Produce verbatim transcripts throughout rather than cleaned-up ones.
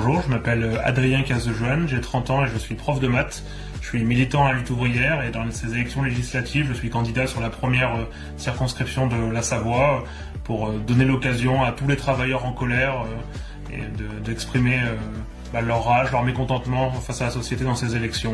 Bonjour, je m'appelle Adrien Cazejoanne, j'ai trente ans et je suis prof de maths. Je suis militant à la lutte ouvrière et dans ces élections législatives, je suis candidat sur la première circonscription de la Savoie pour donner l'occasion à tous les travailleurs en colère et de, d'exprimer bah, leur rage, leur mécontentement face à la société dans ces élections.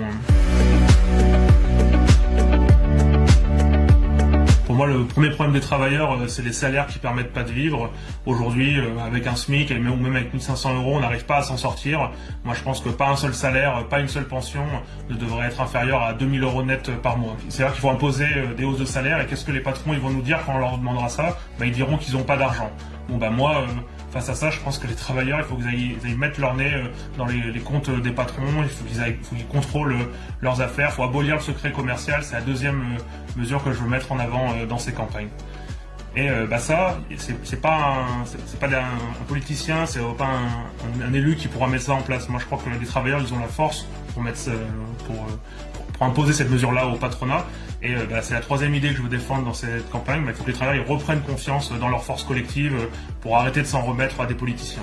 Pour moi, le premier problème des travailleurs, c'est les salaires qui permettent pas de vivre. Aujourd'hui, avec un SMIC ou même avec mille cinq cents euros, on n'arrive pas à s'en sortir. Moi, je pense que pas un seul salaire, pas une seule pension ne devrait être inférieur à deux mille euros net par mois. C'est-à-dire qu'il faut imposer des hausses de salaire. Et qu'est-ce que les patrons ils vont nous dire quand on leur demandera ça? Bah, ils diront qu'ils n'ont pas d'argent. Bon, bah moi, euh, face à ça, je pense que les travailleurs, il faut qu'ils aillent, ils aillent mettre leur nez dans les, les comptes des patrons. Il faut qu'ils aillent, faut qu'ils contrôlent leurs affaires. Il faut abolir le secret commercial. C'est la deuxième mesure que je veux mettre en avant dans ces campagnes. Et euh, bah ça, c'est, c'est pas un, c'est, c'est pas un, un politicien, c'est pas un, un, un élu qui pourra mettre ça en place. Moi, je crois que les travailleurs, ils ont la force pour mettre, pour, pour, pour imposer cette mesure-là au patronat. Et euh, bah, c'est la troisième idée que je veux défendre dans cette campagne. Bah, il faut que les travailleurs ils reprennent confiance dans leur force collective pour arrêter de s'en remettre à des politiciens.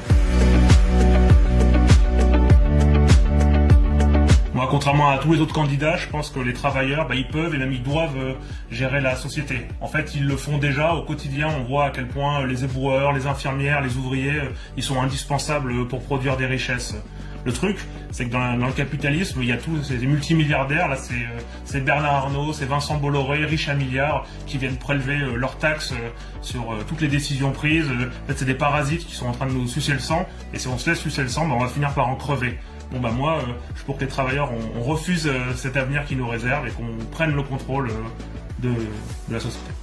Moi, contrairement à tous les autres candidats, je pense que les travailleurs, bah, ils peuvent et même ils doivent euh, gérer la société. En fait, ils le font déjà au quotidien. On voit à quel point les éboueurs, les infirmières, les ouvriers, euh, ils sont indispensables pour produire des richesses. Le truc, c'est que dans, dans le capitalisme, il y a tous ces multimilliardaires. Là, c'est, euh, c'est Bernard Arnault, c'est Vincent Bolloré, riches à milliards, qui viennent prélever euh, leurs taxes euh, sur euh, toutes les décisions prises. En fait, c'est des parasites qui sont en train de nous sucer le sang. Et si on se laisse sucer le sang, bah, on va finir par en crever. Bon bah moi, euh, je suis pour que les travailleurs, on, on refuse euh, cet avenir qui nous réserve et qu'on prenne le contrôle euh, de, de la société.